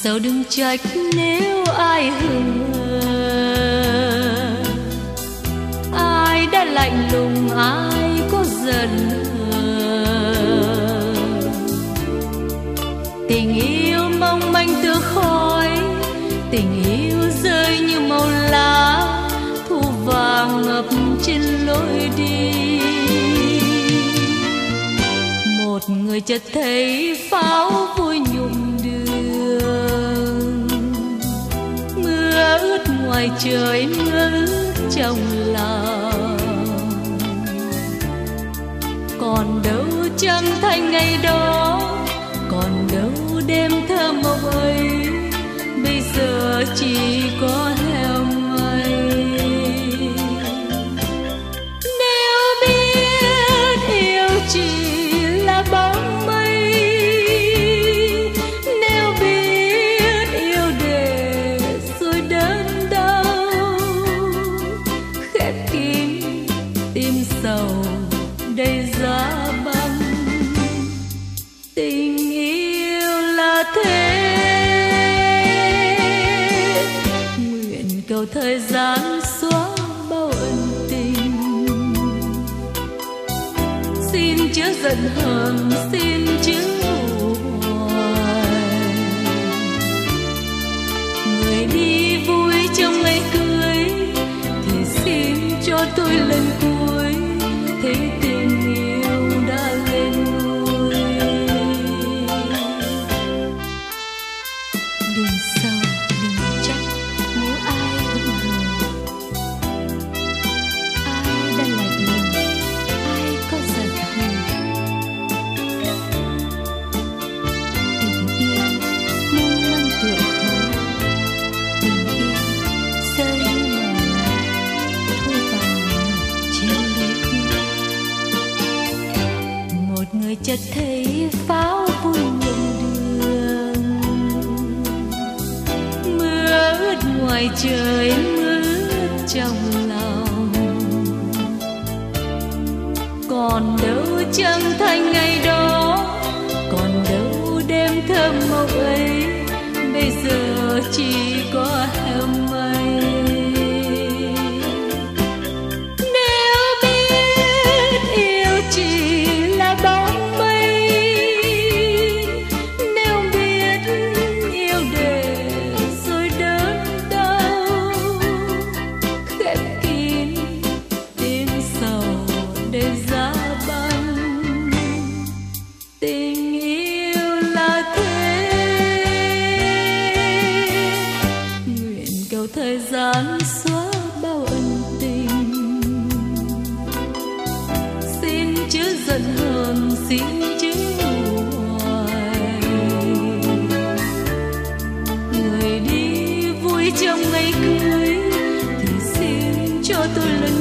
Dẫu đừng trách nếu ai hững hờ, ai đã lạnh lùng, ai có giận hờn. Tình yêu mong manh tựa khói, tình yêu rơi như màu lá, thu vàng ngập trên lối đi. Một người chợt thấy pháo vui nhuộm đường, mưa ướt ngoài trời, mưa ướt trong lòng. Còn đâu trăng thanh ngày đó, còn đâu đêm thơ mộng ấy, bây giờ chỉ có heo mây. Nếu biết yêu chỉ là bóng mây, nếu biết yêu để rồi đớn đau, khép kín tim sầu đầy giá băng. Tình yêu là thế, nguyện cầu thời gian xóa bao ân tình. Xin chớ giận hờn, xin chớ hoài. Người đi vui trong ngày cưới thì xin cho tôi lần cuối thấy tình yêu đã lên ngôi. Đừng sầu, đừng trách nếu ai hững hờ, ai đã lạnh lùng, ai có giận hờn. Tình yêu mong manh tựa khói, tình yêu rơi như màu lá, thu vàng ngập trên lối đi. Một người chợt thấy pháo vui nhuộm đường, mưa ướt ngoài trời, mưa ướt trong lòng. Còn đâu trăng thanh ngày đó, còn đâu đêm thơm mộng ấy, bây giờ chỉ có heo mây. Nếu biết yêu chỉ là bóng mây, nếu biết yêu để rồi đớn đau, khép kín tim sầu đầy giá băng. Tình yêu là thế, nguyện cầu thời gian xóa bao ân tình. Xin chớ giận hờn, xin chớ hoài. Người đi vui trong ngày cưới thì xin cho tôi lần